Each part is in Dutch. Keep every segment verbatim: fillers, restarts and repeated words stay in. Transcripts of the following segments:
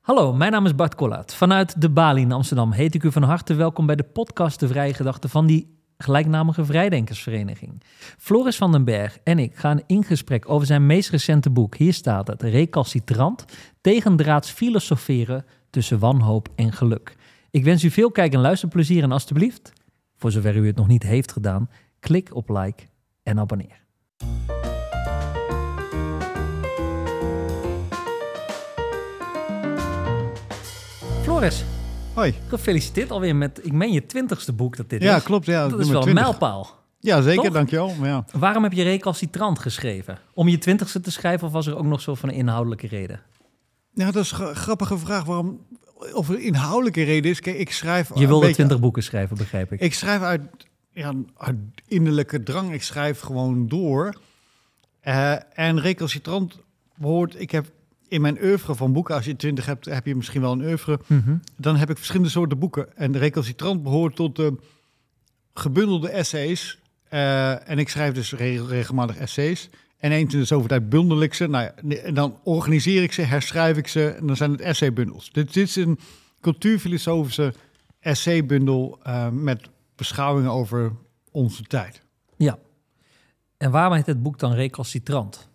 Hallo, mijn naam is Bart Kollaert. Vanuit de Bali in Amsterdam heet ik u van harte welkom bij de podcast De Vrije Gedachte van die gelijknamige Vrijdenkersvereniging. Floris van den Berg en ik gaan in gesprek over zijn meest recente boek. Hier staat het, Recalcitrant, tegendraads filosoferen tussen wanhoop en geluk. Ik wens u veel kijk- en luisterplezier en alstublieft, voor zover u het nog niet heeft gedaan, klik op like en abonneer. Floris, hoi. Gefeliciteerd alweer met, ik meen je twintigste boek dat dit ja, is. Klopt, ja, dat is wel twintig. een mijlpaal. Ja, zeker, Toch? dankjewel. Maar ja. Waarom heb je Recalcitrant geschreven? Om je twintigste te schrijven of was er ook nog zo van een inhoudelijke reden? Ja, dat is een grappige vraag. Waarom, of er een inhoudelijke reden is. Kijk, ik schrijf... Je wilde beetje, twintig boeken schrijven, begrijp ik. Ik schrijf uit, ja, uit innerlijke drang. Ik schrijf gewoon door. Uh, en Recalcitrant behoort... Ik heb in mijn oeuvre van boeken... Als je twintig hebt, heb je misschien wel een oeuvre. Mm-hmm. Dan heb ik verschillende soorten boeken. En de Recalcitrant behoort tot de gebundelde essays. Uh, en ik schrijf dus re- regelmatig essays. En eens in de zoveel tijd bundel ik ze. Nou ja, en dan organiseer ik ze, herschrijf ik ze. En dan zijn het essaybundels. Dit, dit is een cultuurfilosofische essaybundel uh, met beschouwingen over onze tijd. Ja. En waarom heet het boek dan Recalcitrant?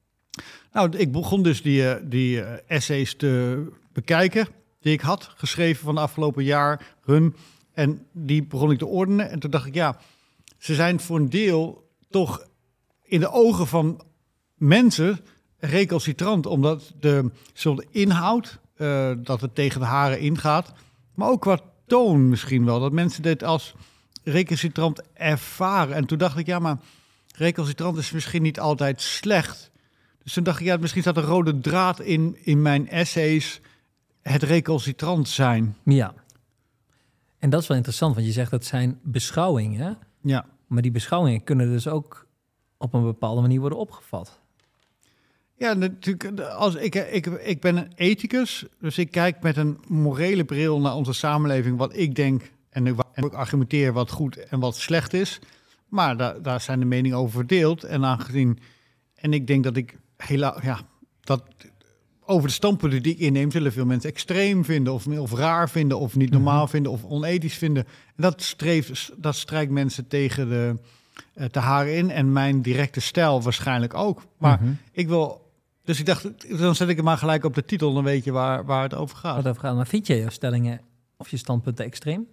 Nou, ik begon dus die, uh, die uh, essays te bekijken die ik had geschreven van de afgelopen jaar run. En die begon ik te ordenen. En toen dacht ik, ja, ze zijn voor een deel toch in de ogen van mensen recalcitrant. Omdat de, de inhoud, uh, dat het tegen de haren ingaat. Maar ook qua toon misschien wel. Dat mensen dit als recalcitrant ervaren. En toen dacht ik, ja, maar recalcitrant is misschien niet altijd slecht. Dus toen dacht ik, ja, misschien staat een rode draad in, in mijn essays het recalcitrant zijn. Ja. En dat is wel interessant, want je zegt dat zijn beschouwingen. Ja. Maar die beschouwingen kunnen dus ook op een bepaalde manier worden opgevat. Ja, natuurlijk. Als ik, ik, ik ben een ethicus, dus ik kijk met een morele bril naar onze samenleving, wat ik denk en ik, en ik argumenteer wat goed en wat slecht is. Maar daar, daar zijn de meningen over verdeeld. En aangezien, en ik denk dat ik hela, ja, dat over de standpunten die ik inneem, zullen veel mensen extreem vinden, of, of raar vinden, of niet normaal mm-hmm. vinden, of onethisch vinden. En dat streeft, dat strijkt mensen tegen de uh, te haren in. En mijn directe stijl waarschijnlijk ook. Maar mm-hmm. ik wil, dus ik dacht, dan zet ik het maar gelijk op de titel, dan weet je waar, waar het over gaat. Wat over gaat. Maar vind je je stellingen of je standpunten extreem?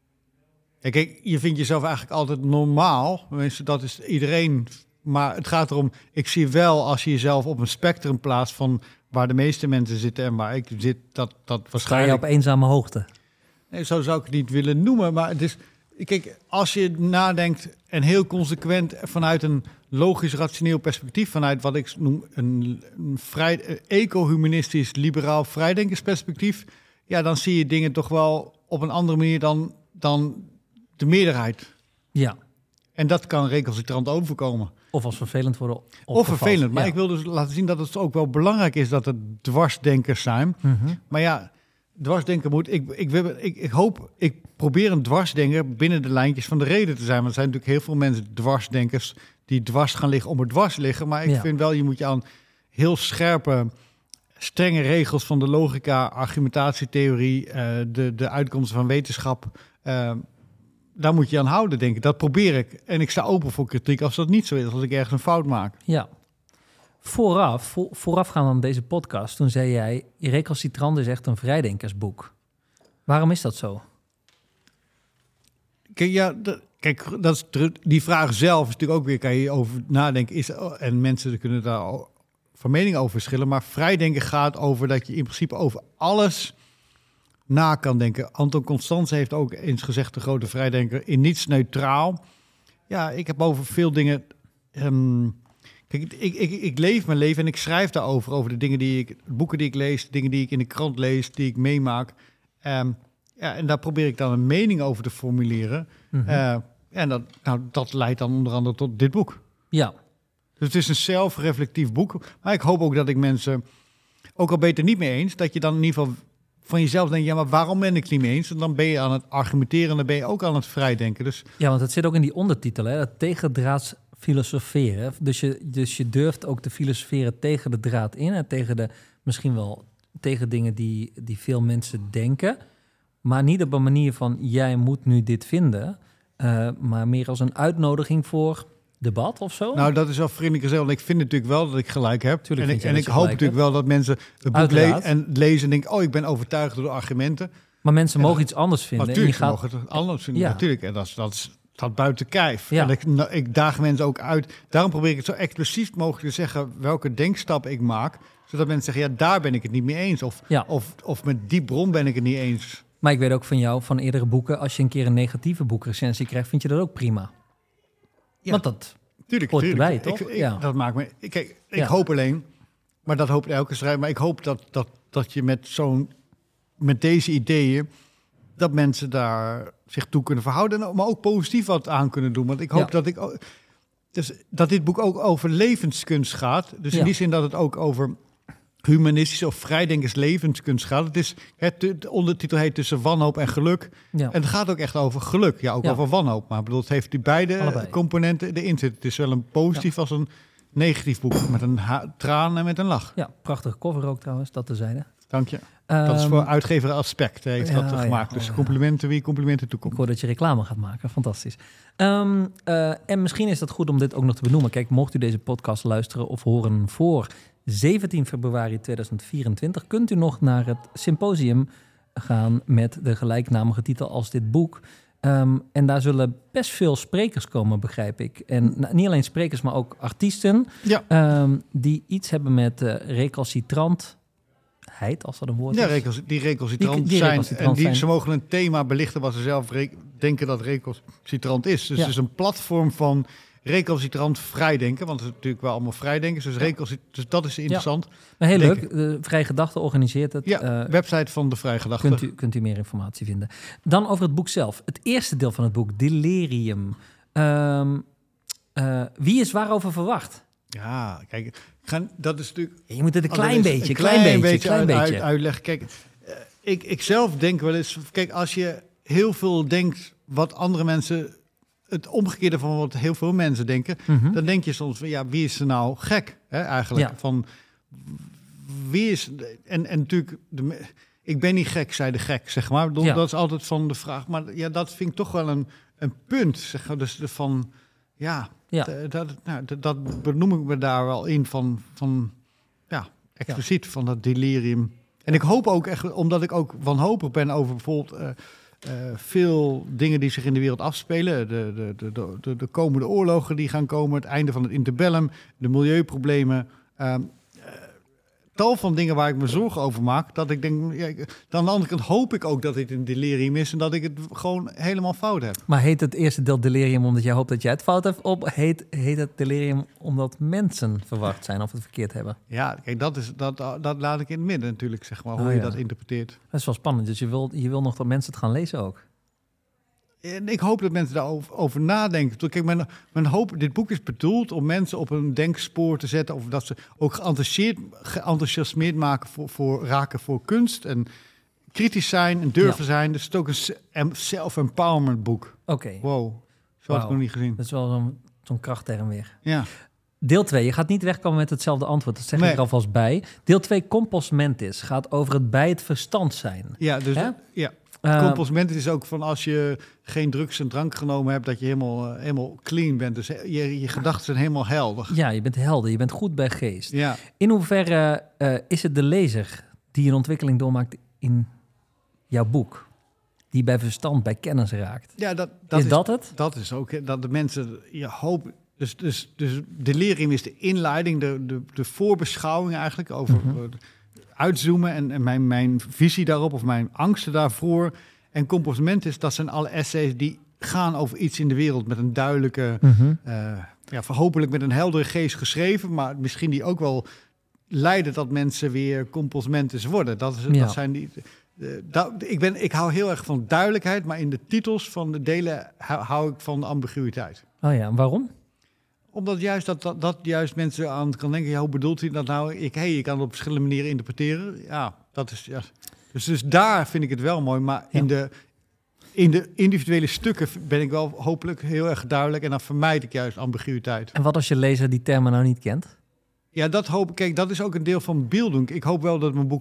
Ja, kijk, je vindt jezelf eigenlijk altijd normaal. Mensen, dat is iedereen. Maar het gaat erom, ik zie wel als je jezelf op een spectrum plaatst van waar de meeste mensen zitten en waar ik zit, dat, dat waarschijnlijk... Sta je op eenzame hoogte? Nee, zo zou ik het niet willen noemen, maar het is... Kijk, als je nadenkt en heel consequent vanuit een logisch, rationeel perspectief, vanuit wat ik noem een, een vrij eco-humanistisch, liberaal vrijdenkersperspectief, ja, dan zie je dingen toch wel op een andere manier dan, dan de meerderheid. Ja. En dat kan recalcitrant overkomen. Of als vervelend worden opgevat. Of vervelend, maar ja. ik wil dus laten zien dat het ook wel belangrijk is dat er dwarsdenkers zijn. Mm-hmm. Maar ja, dwarsdenker moet... Ik, ik, ik, ik hoop, ik probeer een dwarsdenker binnen de lijntjes van de reden te zijn. Want er zijn natuurlijk heel veel mensen, dwarsdenkers, die dwars gaan liggen om er dwars liggen. Maar ik ja. vind wel, je moet je aan heel scherpe, strenge regels van de logica, argumentatietheorie, uh, de, de uitkomsten van wetenschap... Uh, daar moet je aan houden, denk ik. Dat probeer ik. En ik sta open voor kritiek als dat niet zo is, als ik ergens een fout maak. Ja. Vooraf, vo- voorafgaand aan deze podcast, toen zei jij, Recalcitrant is echt een vrijdenkersboek. Waarom is dat zo? Kijk, ja, dat, kijk dat is terug, die vraag zelf is natuurlijk ook weer, kan je over nadenken. Is, en mensen kunnen daar van mening over verschillen. Maar vrijdenken gaat over dat je in principe over alles na kan denken. Anton Constans heeft ook eens gezegd, de grote vrijdenker, in niets neutraal. Ja, ik heb over veel dingen... Um, kijk, ik, ik, ik leef mijn leven en ik schrijf daarover, over de dingen die ik, boeken die ik lees, dingen die ik in de krant lees, die ik meemaak. Um, ja, en daar probeer ik dan een mening over te formuleren. Mm-hmm. Uh, en dat, nou, dat leidt dan onder andere tot dit boek. Ja. Dus het is een zelfreflectief boek. Maar ik hoop ook dat ik mensen, ook al ben je het er niet mee eens, dat je dan in ieder geval van jezelf denkt, ja, maar waarom ben ik het niet mee eens? En dan ben je aan het argumenteren en dan ben je ook aan het vrijdenken. Dus ja, want het zit ook in die ondertitel, hè? Dat tegendraads filosoferen. Dus je, dus je durft ook te filosoferen tegen de draad in en tegen de misschien wel tegen dingen die, die veel mensen denken. Maar niet op een manier van, jij moet nu dit vinden. Uh, maar meer als een uitnodiging voor debat of zo. Nou, dat is wel vriendelijk gezegd. Want ik vind natuurlijk wel dat ik gelijk heb. Tuurlijk en ik, en ik hoop gelijk natuurlijk hebt. wel dat mensen het boek le- en lezen en denken... oh, ik ben overtuigd door de argumenten. Maar mensen en mogen dat, iets anders vinden. Maar natuurlijk, en je gaat... mogen het anders vinden. Ja. Natuurlijk. En dat is, dat is dat buiten kijf. Ja. En ik, nou, ik daag mensen ook uit. Daarom probeer ik het zo expliciet mogelijk te zeggen... welke denkstap ik maak. Zodat mensen zeggen, ja, daar ben ik het niet mee eens. Of, ja. of, of met die bron ben ik het niet eens. Maar ik weet ook van jou, van eerdere boeken... als je een keer een negatieve boekrecensie krijgt... vind je dat ook prima. Ja. Want dat tuurlijk, hoort tuurlijk. erbij, toch? Ik, ik, ja. Dat maakt me... Kijk, ik ja. hoop alleen... maar dat hoopt elke schrijver... maar ik hoop dat, dat, dat je met zo'n... met deze ideeën... dat mensen daar zich toe kunnen verhouden... maar ook positief wat aan kunnen doen. Want ik hoop ja. dat ik... Dus dat dit boek ook over levenskunst gaat. Dus in ja. die zin dat het ook over... humanistische of vrijdenkers levenskunst gaat. Het is, het, de ondertitel heet Tussen wanhoop en geluk. Ja. En het gaat ook echt over geluk. Ja, ook ja. over wanhoop. Maar bedoel, het heeft die beide Allebei. componenten erin zitten. Het is wel een positief ja. als een negatief boek. Met een ha- traan en met een lach. Ja, prachtige cover ook trouwens, dat terzijde. Dank je. Um, dat is voor uitgever Aspect heeft ja, dat gemaakt. Ja, dus complimenten wie complimenten toekomt. Ik hoor dat je reclame gaat maken. Fantastisch. Um, uh, en misschien is het goed om dit ook nog te benoemen. Kijk, mocht u deze podcast luisteren of horen voor... zeventien februari tweeduizend vierentwintig kunt u nog naar het symposium gaan met de gelijknamige titel als dit boek. Um, en daar zullen best veel sprekers komen, begrijp ik. En nou, niet alleen sprekers, maar ook artiesten ja. um, die iets hebben met uh, recalcitrantheid, als dat een woord ja, is. Recals, die recalcitrant die, die zijn. recalcitrant en die, zijn. Ze mogen een thema belichten wat ze zelf re- denken dat recalcitrant is. Dus ja. het is een platform van... recalcitrant vrijdenken, want het is natuurlijk wel allemaal vrijdenkers, dus, recalcit- dus dat is interessant. Ja. Maar heel Denken. leuk, de Vrije Gedachte organiseert het. Ja, uh, website van de Vrije Gedachte. Kunt u, kunt u meer informatie vinden. Dan over het boek zelf. Het eerste deel van het boek, Delirium. Um, uh, wie is waarover verwacht? Ja, kijk, gaan, dat is natuurlijk... Je moet het een klein een beetje, een klein, klein beetje, klein uit, beetje. Uit, uitleggen. Kijk, uh, ik, ik zelf denk wel eens, kijk, als je heel veel denkt wat andere mensen... het omgekeerde van wat heel veel mensen denken... Mm-hmm. dan denk je soms van, ja, wie is er nou gek? Hè, eigenlijk, ja. van... Wie is... En, en natuurlijk... De, ik ben niet gek, zei de gek, zeg maar. Dat, ja. dat is altijd van de vraag. Maar ja, dat vind ik toch wel een, een punt. Zeg maar. Dus van... Ja, ja. D- dat, nou, d- dat benoem ik me daar wel in van... van ja, expliciet ja. van dat delirium. En ik hoop ook echt... Omdat ik ook wanhopig ben over bijvoorbeeld... Uh, Uh, veel dingen die zich in de wereld afspelen. De, de, de, de, de komende oorlogen die gaan komen. Het einde van het interbellum. De milieuproblemen. Uh, uh, tal van dingen waar ik me zorgen over maak. Dat ik denk... Ja, dan aan de andere kant hoop ik ook dat dit een delirium is. En dat ik het gewoon helemaal fout heb. Maar heet het eerste deel delirium omdat jij hoopt dat jij het fout hebt? Of heet, heet het delirium omdat mensen verwacht zijn of het verkeerd hebben? Ja, kijk, dat, is, dat, dat laat ik in het midden natuurlijk, zeg maar. Hoe oh, je ja. dat interpreteert. Dat is wel spannend. Dus je wil, je wil nog dat mensen het gaan lezen ook? En ik hoop dat mensen daarover over nadenken. Kijk, mijn, mijn hoop, dit boek is bedoeld om mensen op een denkspoor te zetten. Of dat ze ook geenthousiasmeerd maken voor, voor raken voor kunst. En kritisch zijn en durven ja. zijn. Dus het is ook een self-empowerment boek. Oké. Okay. Wow, zo wow. had ik nog niet gezien. Dat is wel zo'n, zo'n krachtterm weer. Ja. Deel twee, je gaat niet wegkomen met hetzelfde antwoord. Dat zeg nee. ik er alvast bij. Deel twee, Compos Mentis, gaat over het bij het verstand zijn. Ja, dus Hè? ja. Uh, Compos Mentis is ook van als je geen drugs en drank genomen hebt, dat je helemaal, uh, helemaal clean bent. Dus je, je gedachten zijn helemaal helder. Ja, je bent helder, je bent goed bij geest. Ja. In hoeverre uh, is het de lezer die een ontwikkeling doormaakt in jouw boek? Die bij verstand, bij kennis raakt. Ja, dat, dat is, is dat het? Dat is ook, dat de mensen je hoop. Dus, dus, dus delirium is de inleiding, de, de, de voorbeschouwing eigenlijk over mm-hmm. uh, uitzoomen en, en mijn, mijn visie daarop of mijn angsten daarvoor. En Compos Mentis, dat zijn alle essays die gaan over iets in de wereld met een duidelijke, mm-hmm. uh, ja, hopelijk met een heldere geest geschreven, maar misschien die ook wel leiden dat mensen weer Compos Mentis worden. Dat, is, ja. dat zijn die. Uh, dat, ik, ben, ik hou heel erg van duidelijkheid, maar in de titels van de delen hou, hou ik van de ambiguïteit. Oh ja, waarom? Omdat juist dat, dat, dat juist mensen aan kan denken, ja, hoe bedoelt hij dat nou? Ik, hey, je kan het op verschillende manieren interpreteren. Ja, dat is ja. Dus, dus daar vind ik het wel mooi. Maar ja. in, de, in de individuele stukken ben ik wel hopelijk heel erg duidelijk. En dan vermijd ik juist ambiguïteit. En wat als je lezer die termen nou niet kent? Ja, dat hoop ik. Kijk, dat is ook een deel van beelddoen. Ik hoop wel dat mijn boek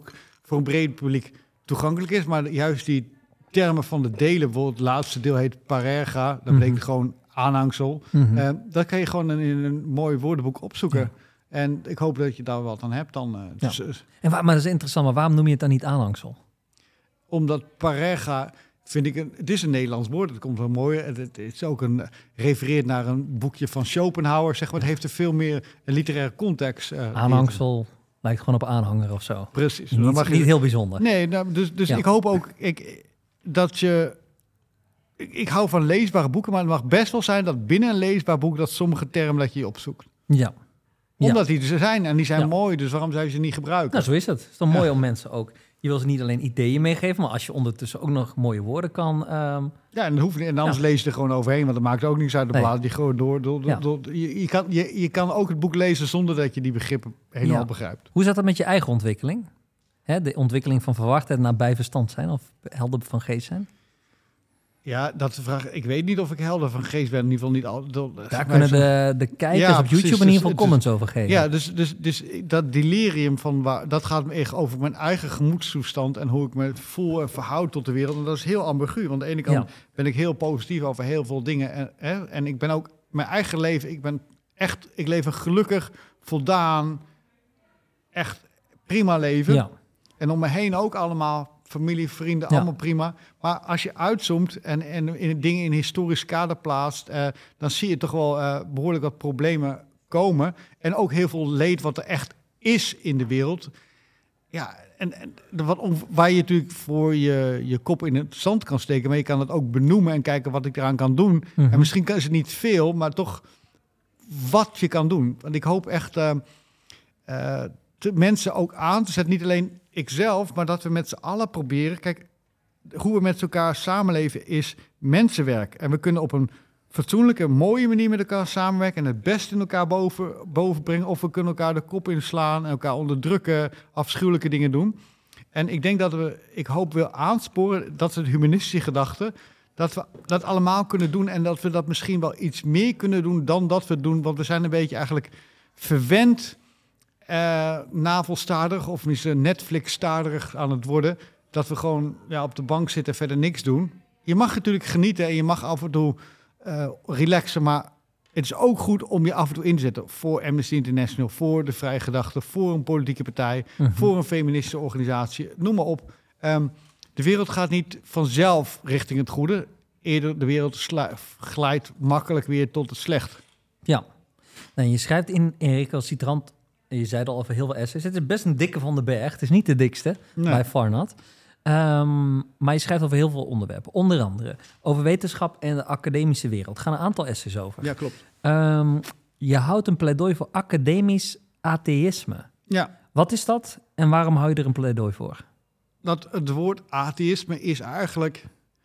voor een breed publiek toegankelijk is. Maar juist die termen van de delen, bijvoorbeeld het laatste deel heet parerga. Dat betekent mm-hmm. gewoon aanhangsel. Mm-hmm. Uh, dat kan je gewoon in een mooi woordenboek opzoeken. Ja. En ik hoop dat je daar wat aan hebt dan. Uh, ja. dus, en waar, maar dat is interessant, maar waarom noem je het dan niet aanhangsel? Omdat parerga, vind ik, een, het is een Nederlands woord. Het komt wel mooi. Het, het is ook een, refereert naar een boekje van Schopenhauer. Zeg maar, het heeft er veel meer een literaire context. Uh, aanhangsel lijkt gewoon op aanhanger of zo. Precies. Niet, mag je, niet heel bijzonder. Nee, nou, dus, dus ja. ik hoop ook ik, dat je... Ik, ik hou van leesbare boeken, maar het mag best wel zijn dat binnen een leesbaar boek dat sommige termen dat je opzoekt. Ja. Omdat ja. die er zijn en die zijn ja. mooi, dus waarom zou je ze niet gebruiken? Nou, zo is het. Het is dan ja. mooi om mensen ook... Je wil ze niet alleen ideeën meegeven, maar als je ondertussen ook nog mooie woorden kan... Um... Ja, en, dan hoef je, en anders ja. lees je er gewoon overheen, want dat maakt ook niks uit de nee. bladen. Die gewoon door. door, door, ja. door je, je, kan, je, je kan ook het boek lezen zonder dat je die begrippen helemaal ja. begrijpt. Hoe zat dat met je eigen ontwikkeling? Hè, de ontwikkeling van verwachtheid naar bijverstand zijn of helder van geest zijn? Ja, dat is de vraag. Ik weet niet of ik helder van geest ben. In ieder geval niet al. Do, Daar kunnen de, de kijkers ja, op YouTube precies, in ieder geval dus, comments dus, over geven. Ja, dus, dus, dus dat delirium van waar, dat gaat me echt over mijn eigen gemoedstoestand en hoe ik me voel en verhoud tot de wereld. En dat is heel ambigu. Want aan de ene kant ja. ben ik heel positief over heel veel dingen. En, hè, en ik ben ook mijn eigen leven. Ik ben echt. Ik leef een gelukkig, voldaan, echt prima leven. Ja. En om me heen ook allemaal. Familie, vrienden, ja. allemaal prima. Maar als je uitzoomt en, en in dingen in historisch kader plaatst... Uh, dan zie je toch wel uh, behoorlijk wat problemen komen. En ook heel veel leed wat er echt is in de wereld. Ja, en, en wat on, waar je natuurlijk voor je, je kop in het zand kan steken... maar je kan het ook benoemen en kijken wat ik eraan kan doen. Mm-hmm. En misschien is het niet veel, maar toch wat je kan doen. Want ik hoop echt uh, uh, te, mensen ook aan te zetten, niet alleen... ikzelf, maar dat we met z'n allen proberen... Kijk, hoe we met elkaar samenleven is mensenwerk. En we kunnen op een fatsoenlijke, mooie manier met elkaar samenwerken... en het beste in elkaar boven, boven brengen... of we kunnen elkaar de kop inslaan en elkaar onderdrukken... afschuwelijke dingen doen. En ik denk dat we, ik hoop wil aansporen... dat we de humanistische gedachte... dat we dat allemaal kunnen doen... en dat we dat misschien wel iets meer kunnen doen dan dat we doen... want we zijn een beetje eigenlijk verwend... Uh, navelstaardig of misschien Netflix-staardig aan het worden... dat we gewoon ja, op de bank zitten en verder niks doen. Je mag natuurlijk genieten en je mag af en toe uh, relaxen... maar het is ook goed om je af en toe in te zetten... voor Amnesty International, voor de Vrije Gedachte... voor een politieke partij, mm-hmm. voor een feministische organisatie. Noem maar op. Um, de wereld gaat niet vanzelf richting het goede. Eerder de wereld slu- glijdt makkelijk weer tot het slecht. Ja, nou, je schrijft in, in recalcitrant... Je zei het al over heel veel essays. Het is best een dikke van de berg. Het is niet de dikste, nee. bij far not. Um, maar je schrijft over heel veel onderwerpen. Onder andere over wetenschap en de academische wereld. Er gaan een aantal essays over. Ja, klopt. Um, je houdt een pleidooi voor academisch atheïsme. Ja. Wat is dat en waarom hou je er een pleidooi voor? Dat het woord atheïsme is eigenlijk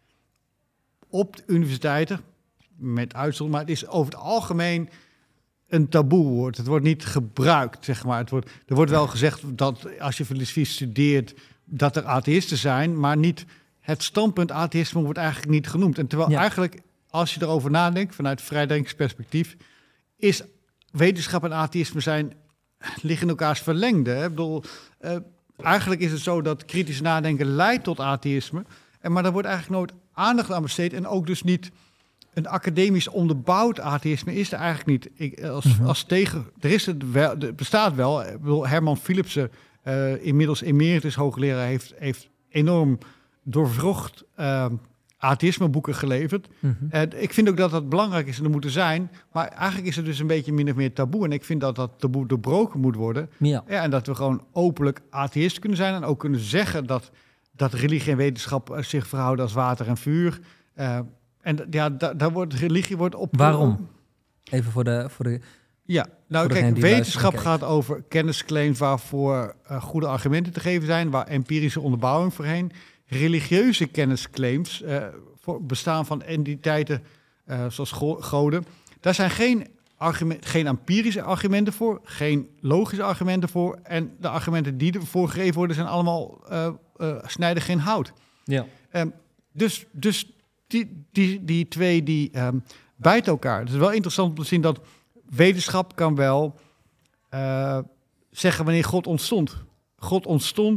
op de universiteiten, met uitzondering, maar het is over het algemeen... een taboewoord. Het wordt niet gebruikt, zeg maar. Het wordt, er wordt wel gezegd dat als je filosofie studeert... dat er atheïsten zijn, maar niet... het standpunt atheïsme wordt eigenlijk niet genoemd. En terwijl ja. eigenlijk, als je erover nadenkt... vanuit vrijdenkingsperspectief... is wetenschap en atheïsme zijn... liggen in elkaars verlengde. Hè? Ik bedoel, uh, eigenlijk is het zo dat kritisch nadenken leidt tot atheïsme... En, maar daar wordt eigenlijk nooit aandacht aan besteed... en ook dus niet... een academisch onderbouwd atheïsme is er eigenlijk niet. Ik, als, mm-hmm. als tegen, er is het wel, er bestaat wel. Ik bedoel, Herman Philipsen, uh, inmiddels emeritus hoogleraar, heeft, heeft enorm doorvrocht uh, atheïsmeboeken geleverd. Mm-hmm. En ik vind ook dat dat belangrijk is en er moeten zijn. Maar eigenlijk is het dus een beetje min of meer taboe. En ik vind dat dat taboe doorbroken moet worden. Ja. Ja, en dat we gewoon openlijk atheïst kunnen zijn en ook kunnen zeggen dat, dat religie en wetenschap zich verhouden als water en vuur. Uh, En ja, daar, daar wordt religie wordt op. Waarom? Even voor de voor de. Ja, nou kijk, wetenschap gaat over kennisclaims waarvoor uh, goede argumenten te geven zijn, waar empirische onderbouwing voorheen. Religieuze kennisclaims uh, voor bestaan van entiteiten uh, zoals go- goden. Daar zijn geen, argument, geen empirische argumenten voor, geen logische argumenten voor. En de argumenten die ervoor gegeven worden zijn allemaal uh, uh, snijden geen hout. Ja. Um, dus dus Die, die, die twee die um, bijten elkaar. Het is wel interessant om te zien dat wetenschap kan wel uh, zeggen wanneer God ontstond. God ontstond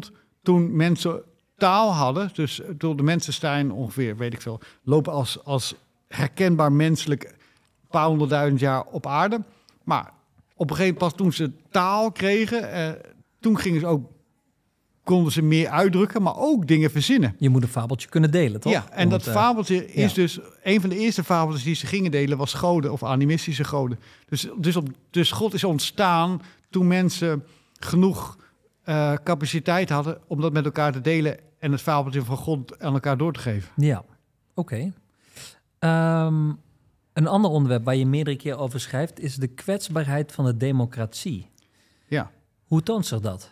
toen mensen taal hadden, dus door de mensen zijn ongeveer, weet ik veel, lopen als, als herkenbaar menselijk een paar honderdduizend jaar op aarde. Maar op een gegeven moment, pas toen ze taal kregen, eh, toen gingen ze ook, konden ze meer uitdrukken, maar ook dingen verzinnen. Je moet een fabeltje kunnen delen, toch? Ja, en Want, dat uh, fabeltje is ja. dus, een van de eerste fabeltjes die ze gingen delen was goden of animistische goden. Dus, dus, op, dus God is ontstaan toen mensen genoeg uh, capaciteit hadden om dat met elkaar te delen en het fabeltje van God aan elkaar door te geven. Ja, oké. Okay. Um, een ander onderwerp waar je meerdere keer over schrijft is de kwetsbaarheid van de democratie. Ja. Hoe toont zich dat?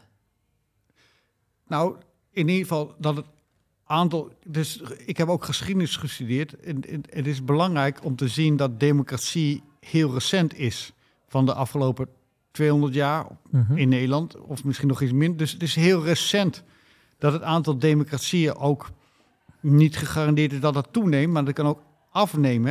Nou, in ieder geval dat het aantal... Dus ik heb ook geschiedenis gestudeerd. En, en, het is belangrijk om te zien dat democratie heel recent is. Van de afgelopen tweehonderd jaar mm-hmm. in Nederland. Of misschien nog iets minder. Dus het is heel recent dat het aantal democratieën ook niet gegarandeerd is dat dat toeneemt. Maar dat kan ook afnemen.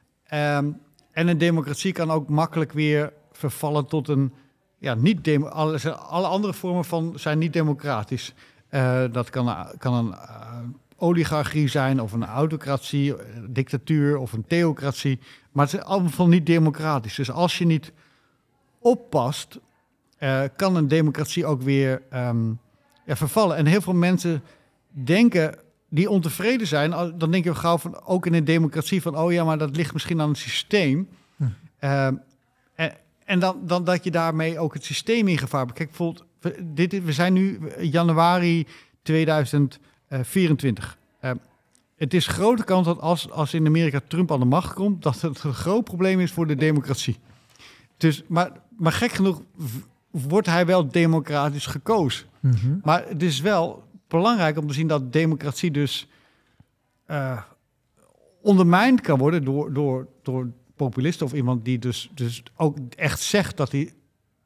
Um, en een democratie kan ook makkelijk weer vervallen tot een... Ja, niet demo- alle, alle andere vormen van zijn niet democratisch. Uh, dat kan, kan een uh, oligarchie zijn of een autocratie, een dictatuur of een theocratie. Maar het is allemaal niet democratisch. Dus als je niet oppast, uh, kan een democratie ook weer um, ja, vervallen. En heel veel mensen denken, die ontevreden zijn, dan denken we gauw van, ook in een democratie van, oh ja, maar dat ligt misschien aan het systeem. Hm. Uh, en, En dan, dan dat je daarmee ook het systeem in gevaar brengt. Kijk, bijvoorbeeld, we, dit, we zijn nu januari tweeduizend vierentwintig. Uh, het is grote kans dat als, als in Amerika Trump aan de macht komt, dat het een groot probleem is voor de democratie. Dus, maar, maar gek genoeg wordt hij wel democratisch gekozen. Mm-hmm. Maar het is wel belangrijk om te zien dat democratie dus uh, ondermijnd kan worden door... door, door populist of iemand die dus, dus ook echt zegt dat hij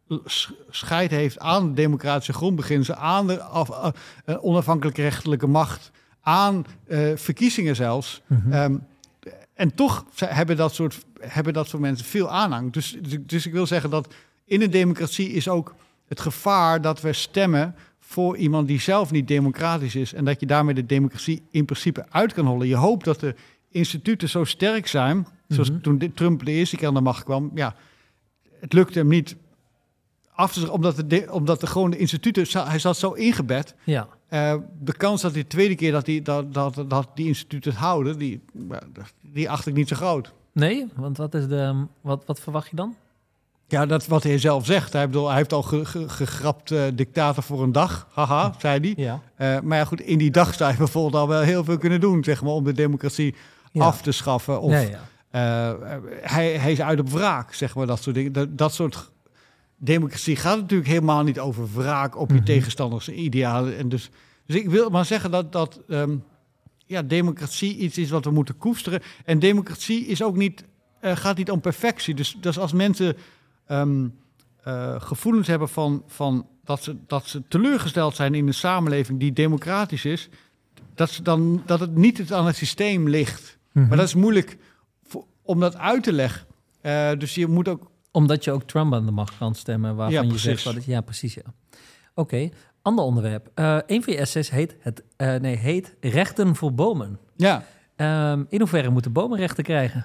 scheid heeft aan de democratische grondbeginselen, aan de af, uh, onafhankelijke rechterlijke macht, aan uh, verkiezingen zelfs. Mm-hmm. Um, en toch hebben dat, soort, hebben dat soort mensen veel aanhang. Dus, dus ik wil zeggen dat in een democratie is ook het gevaar dat we stemmen voor iemand die zelf niet democratisch is en dat je daarmee de democratie in principe uit kan hollen. Je hoopt dat de instituten zo sterk zijn, zoals mm-hmm. toen Trump de eerste keer aan de macht kwam. Ja, het lukte hem niet af te zeggen, omdat de, omdat de gewoon de instituten, hij zat zo ingebed. Ja. Uh, de kans dat die tweede keer dat die, dat, dat, dat die instituten het houden, die, die acht ik niet zo groot. Nee, want wat, is de, wat, wat verwacht je dan? Ja, dat wat hij zelf zegt. Hij, bedoel, hij heeft al ge, ge, gegrapt uh, dictator voor een dag, haha, zei hij. Ja. Uh, maar ja, goed, in die dag zou hij bijvoorbeeld al wel heel veel kunnen doen, zeg maar, om de democratie ja. af te schaffen. Of, ja, ja. Uh, hij, hij is uit op wraak, zeg maar, dat soort dingen. Dat, dat soort democratie gaat natuurlijk helemaal niet over wraak op je mm-hmm. tegenstanders idealen. En dus, dus ik wil maar zeggen dat, dat um, ja, democratie iets is wat we moeten koesteren. En democratie is ook niet, uh, gaat niet om perfectie. Dus, dus als mensen um, uh, gevoelens hebben van, van dat, ze, dat ze teleurgesteld zijn in een samenleving die democratisch is, dat, ze dan, dat het niet aan het systeem ligt. Mm-hmm. Maar dat is moeilijk voor, om dat uit te leggen. Uh, dus je moet ook... Omdat je ook Trump aan de macht kan stemmen, waarvan ja, je precies. zegt... Dat het, ja, precies, ja. Oké, okay. Ander onderwerp. Uh, een van je essays heet, het, uh, nee, heet Rechten voor bomen. Ja. Um, in hoeverre moeten bomen rechten krijgen?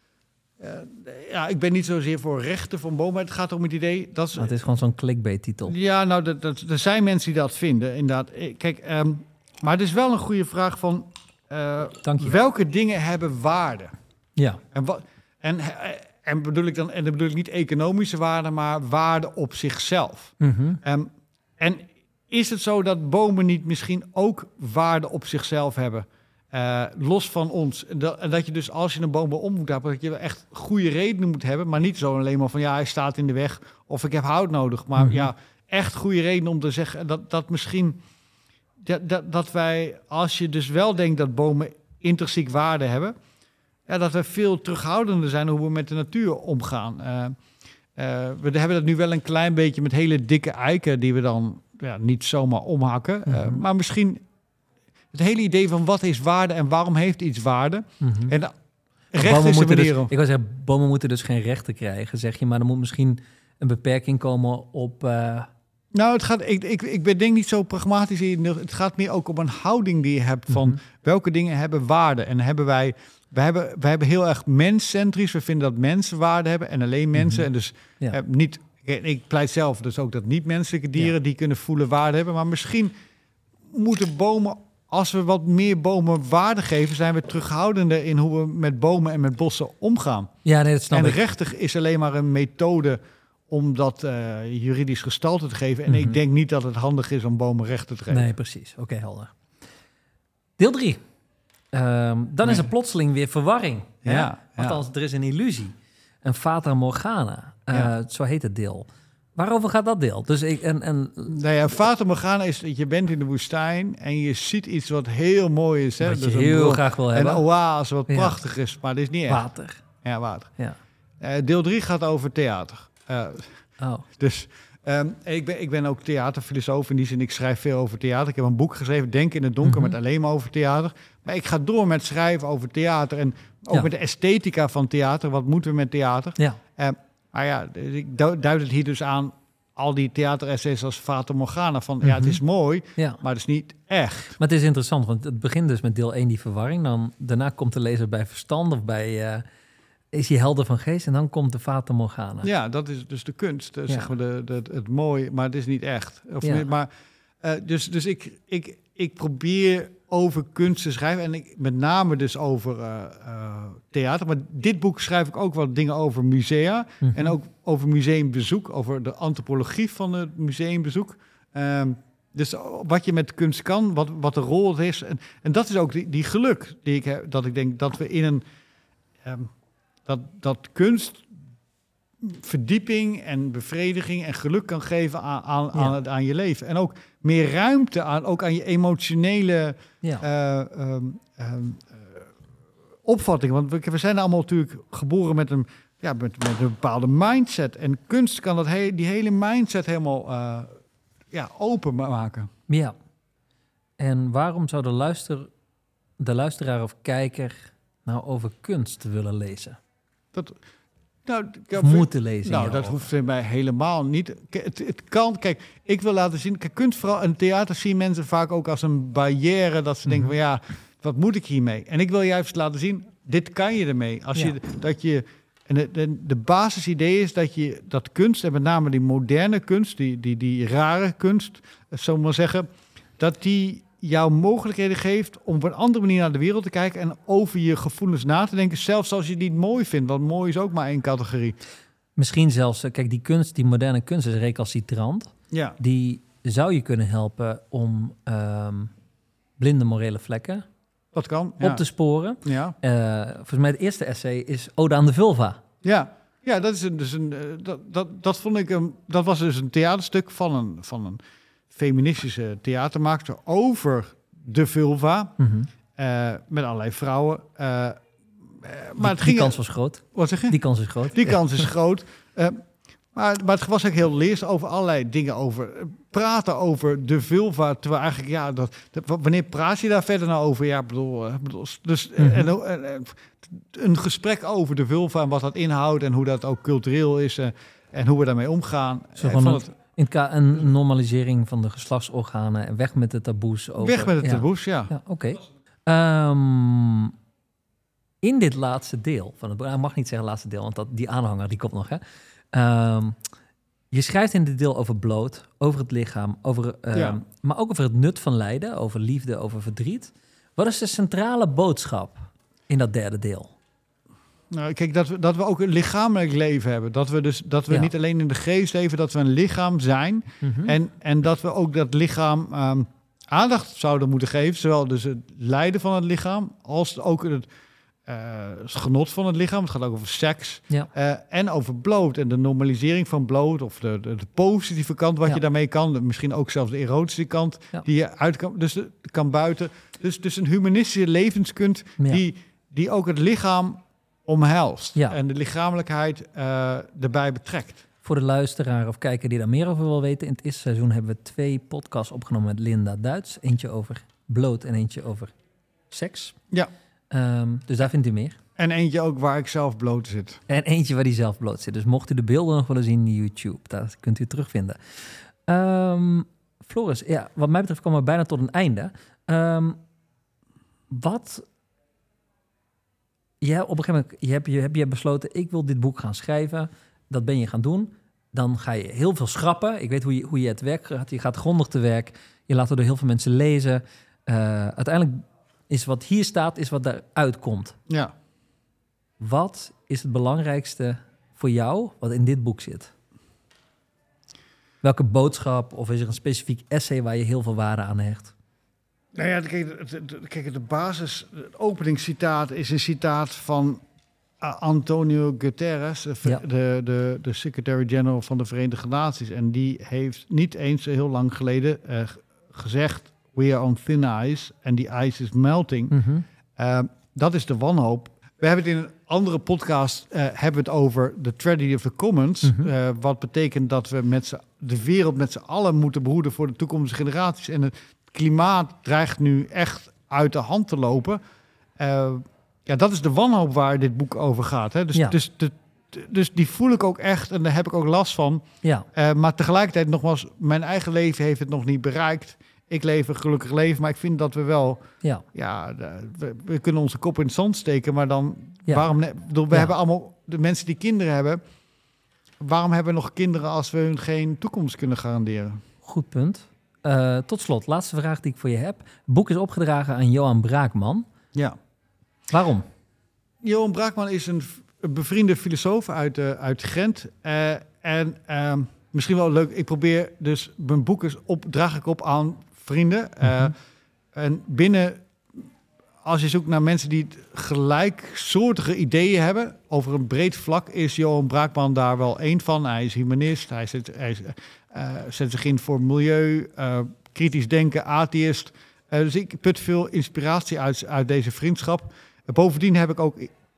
Uh, ja, ik ben niet zozeer voor rechten van bomen. Het gaat om het idee... Dat is, nou, het is gewoon zo'n clickbait-titel. Ja, nou, dat, dat, er zijn mensen die dat vinden, inderdaad. Kijk, um, maar het is wel een goede vraag van... Uh, welke dingen hebben waarde? Ja. En, wat, en, en, bedoel ik dan, en dan bedoel ik niet economische waarde, maar waarde op zichzelf. Mm-hmm. Um, en is het zo dat bomen niet misschien ook waarde op zichzelf hebben? Uh, los van ons. En dat, en dat je dus als je een boom om moet hebben, dat je echt goede redenen moet hebben, maar niet zo alleen maar van ja, hij staat in de weg of ik heb hout nodig. Maar mm-hmm. ja, echt goede redenen om te zeggen dat, dat misschien... Dat, dat, dat wij, als je dus wel denkt dat bomen intrinsiek waarde hebben, ja, dat we veel terughoudender zijn hoe we met de natuur omgaan. Uh, uh, we hebben dat nu wel een klein beetje met hele dikke eiken die we dan ja, niet zomaar omhakken. Mm-hmm. Uh, maar misschien het hele idee van wat is waarde en waarom heeft iets waarde. Mm-hmm. En recht is de manier om. Dus, ik wil zeggen, bomen moeten dus geen rechten krijgen, zeg je. Maar er moet misschien een beperking komen op... Uh, Nou, het gaat, ik, ik, ik ben denk niet zo pragmatisch in. Het gaat meer ook om een houding die je hebt van Mhm. welke dingen hebben waarde. En hebben wij, we hebben, we hebben heel erg menscentrisch. We vinden dat mensen waarde hebben en alleen mensen. Mhm. En dus Ja. eh, niet, ik, ik pleit zelf dus ook dat niet-menselijke dieren Ja. die kunnen voelen waarde hebben. Maar misschien moeten bomen, als we wat meer bomen waarde geven, zijn we terughoudender in hoe we met bomen en met bossen omgaan. Ja, nee, dat snap En ik. rechtig is alleen maar een methode om dat uh, juridisch gestalte te geven. En Mhm. ik denk niet dat het handig is om bomen rechten te geven. Nee, precies. Oké, helder. Deel drie. Um, dan Nee. is er plotseling weer verwarring. Ja, hè? ja. Althans, er is een illusie. Een fata morgana. Uh, Ja. Zo heet het deel. Waarover gaat dat deel? Dus ik, en, en, Nou ja, Fata Morgana is dat je bent in de woestijn en je ziet iets wat heel mooi is. Hè? wat je Dus een heel bron- graag wil Een hebben. oase wat Ja. prachtig is, maar dit is niet echt. Water. Ja, water. Ja. Uh, deel drie gaat over theater. Uh, Oh. Dus um, ik, ben, ik ben ook theaterfilosoof. In die zin, ik schrijf veel over theater. Ik heb een boek geschreven, Denken in het donker, Mhm. met alleen maar over theater. Maar ik ga door met schrijven over theater. En ook Ja. met de esthetica van theater. Wat moeten we met theater? Ja. Um, maar ja, ik du- duid het hier dus aan al die theateressays als Fata Morgana. Van ja, het Mhm. is mooi, Ja. maar het is niet echt. Maar het is interessant, want het begint dus met deel één, die verwarring. Dan, daarna komt de lezer bij verstand of bij... Uh, is hij helder van geest en dan komt de fata morgana. Ja, dat is dus de kunst, uh, Ja. zeg maar, de, de, het mooie, maar het is niet echt. Of Ja. niet, maar, uh, dus dus ik, ik, ik probeer over kunst te schrijven en ik, met name dus over uh, uh, theater. Maar dit boek schrijf ik ook wat dingen over musea Mhm. en ook over museumbezoek, over de antropologie van het museumbezoek. Um, dus wat je met kunst kan, wat, wat de rol het is. En, en dat is ook die, die geluk die ik heb, dat ik denk dat we in een... Um, Dat, dat kunst verdieping en bevrediging en geluk kan geven aan, aan, Ja. aan, het, aan je leven. En ook meer ruimte aan, ook aan je emotionele Ja. uh, um, um, uh, opvatting. Want we, we zijn allemaal natuurlijk geboren met een, ja, met, met een bepaalde mindset. En kunst kan dat he, die hele mindset helemaal uh, ja, open maken. Ja. En waarom zou de, luister, de luisteraar of kijker nou over kunst willen lezen? Dat, nou, Of moeten lezen? in Nou, jouw dat ogen? hoeft bij mij helemaal niet. Kijk, Het, het kan, kijk, ik wil laten zien... Kijk, kunst, vooral in theater zien mensen vaak ook als een barrière... dat ze denken Mhm. van ja, wat moet ik hiermee? En ik wil juist laten zien, dit kan je ermee. Als Ja. je, dat je, en de, de, de basisidee is dat je dat kunst... en met name die moderne kunst, die, die, die rare kunst, zullen we maar zeggen... dat die jou mogelijkheden geeft om op een andere manier naar de wereld te kijken... en over je gevoelens na te denken, zelfs als je die niet mooi vindt. Want mooi is ook maar één categorie. Misschien zelfs, eh, kijk, die kunst, die moderne kunst is recalcitrant. Ja, Die zou je kunnen helpen om ehm, blinde morele vlekken dat kan. Ja. op te sporen. Ja, Eh, volgens mij het eerste essay is Ode aan de vulva. ja. ja dat, is een, dus een, eh, dat, dat, dat vond ik een, dat was dus een theaterstuk van een, van een feministische theatermaakster over de vulva. Mhm. eh, met allerlei vrouwen. eh, eh, maar die, het die ging. kans was groot. Wat zeg je? Die kans is groot. Die kans is groot. Eh, maar, maar het was ook heel leers over allerlei dingen over. eh, Praten over de vulva. Terwijl eigenlijk, ja, dat, dat- wanneer praat je daar verder nou over? Ja, ik bedoel, eh, bedoel dus eh, Mhm. en, en, en, een gesprek over de vulva en wat dat inhoudt en hoe dat ook cultureel is eh, en hoe we daarmee omgaan. Zo Eh, van van het- het, In het ka- een normalisering van de geslachtsorganen en weg met de taboes. Over, weg met het ja. taboes, ja. Ja, oké. Ehm, in dit laatste deel van het boek, ik mag niet zeggen laatste deel, want dat, die aanhanger die komt nog. Hè? Ehm, je schrijft in dit deel over bloot, over het lichaam, over, ehm, Ja. maar ook over het nut van lijden, over liefde, over verdriet. Wat is de centrale boodschap in dat derde deel? Nou, kijk, dat we, dat we ook een lichamelijk leven hebben. Dat we dus dat we Ja. niet alleen in de geest leven, dat we een lichaam zijn. Mhm. En, en dat we ook dat lichaam ehm, aandacht zouden moeten geven. Zowel dus het lijden van het lichaam als ook het, eh, het genot van het lichaam. Het gaat ook over seks. Ja. Eh, en over bloot en de normalisering van bloot. Of de, de, de positieve kant wat Ja. je daarmee kan. Misschien ook zelfs de erotische kant Ja. die je uit kan, dus de, kan buiten. Dus, dus een humanistische levenskunst Ja. die, die ook het lichaam omhelst. Ja. En de lichamelijkheid eh, erbij betrekt. Voor de luisteraar of kijker die daar meer over wil weten, in het eerste seizoen hebben we twee podcasts opgenomen met Linda Duits. Eentje over bloot en eentje over seks. Ja. Ehm, dus daar vindt u meer. En eentje ook waar ik zelf bloot zit. En eentje waar die zelf bloot zit. Dus mocht u de beelden nog willen zien in YouTube, daar kunt u terugvinden. Um, Floris, ja, wat mij betreft komen we bijna tot een einde. Um, wat... Ja, op een gegeven moment je heb je, heb je besloten, ik wil dit boek gaan schrijven. Dat ben je gaan doen. Dan ga je heel veel schrappen. Ik weet hoe je, hoe je het werk gaat. Je gaat grondig te werk. Je laat het door heel veel mensen lezen. Uh, uiteindelijk is wat hier staat, is wat daaruit komt. Ja. Wat is het belangrijkste voor jou wat in dit boek zit? Welke boodschap of is er een specifiek essay waar je heel veel waarde aan hecht? Nou ja, kijk, de, de, kijk, de basis, het openingscitaat is een citaat van uh, Antonio Guterres, de, ja. de, de, de Secretary-General van de Verenigde Naties. En die heeft niet eens heel lang geleden uh, gezegd, we are on thin ice and the ice is melting. Mm-hmm. Uh, dat is de wanhoop. We hebben het in een andere podcast uh, hebben we het over the tragedy of the commons. Mm-hmm. Uh, wat betekent dat we met z'n, de wereld met z'n allen moeten behoeden voor de toekomstige generaties. En het klimaat dreigt nu echt uit de hand te lopen. Uh, ja, dat is de wanhoop waar dit boek over gaat. Hè? Dus, ja. dus, de, dus die voel ik ook echt en daar heb ik ook last van. Ja. Uh, maar tegelijkertijd nogmaals, mijn eigen leven heeft het nog niet bereikt. Ik leef een gelukkig leven, maar ik vind dat we wel... Ja, ja we, we kunnen onze kop in het zand steken, maar dan... Ja. Waarom? Ne- bedoel, we ja. hebben allemaal... De mensen die kinderen hebben... Waarom hebben we nog kinderen als we hun geen toekomst kunnen garanderen? Goed punt. Uh, tot slot, laatste vraag die ik voor je heb. Het boek is opgedragen aan Johan Braakman. Ja. Waarom? Johan Braakman is een, een bevriende filosoof uit, uh, uit Gent. Uh, en uh, misschien wel leuk, ik probeer dus... Mijn boek is op, draag ik op aan vrienden. Uh, mm-hmm. En binnen... Als je zoekt naar mensen die gelijksoortige ideeën hebben... over een breed vlak is Johan Braakman daar wel één van. Hij is humanist, hij zet, hij is, uh, zet zich in voor milieu, uh, kritisch denken, atheïst. Uh, dus ik put veel inspiratie uit, uit deze vriendschap. Uh, bovendien heb ik ook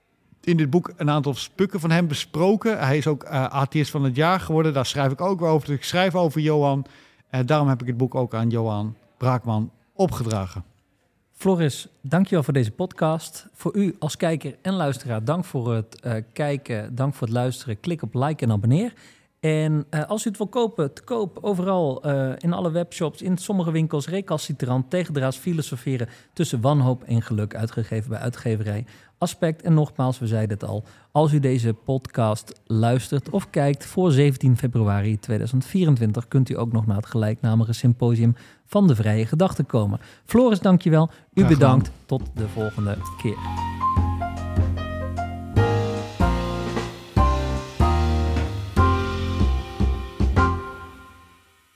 in dit boek een aantal stukken van hem besproken. Hij is ook uh, atheïst van het jaar geworden. Daar schrijf ik ook over. Dus ik schrijf over Johan. Uh, daarom heb ik het boek ook aan Johan Braakman opgedragen. Floris, dankjewel voor deze podcast. Voor u als kijker en luisteraar, dank voor het uh, kijken, dank voor het luisteren. Klik op like en abonneer. En uh, als u het wil kopen, te koop overal uh, in alle webshops, in sommige winkels, recalcitrant, tegendraads filosoferen tussen wanhoop en geluk, uitgegeven bij uitgeverij Aspect. En nogmaals, we zeiden het al, als u deze podcast luistert of kijkt voor zeventien februari tweeduizend vierentwintig, kunt u ook nog naar het gelijknamige symposium van de Vrije Gedachten komen. Floris, dankjewel. U bedankt. Tot de volgende keer.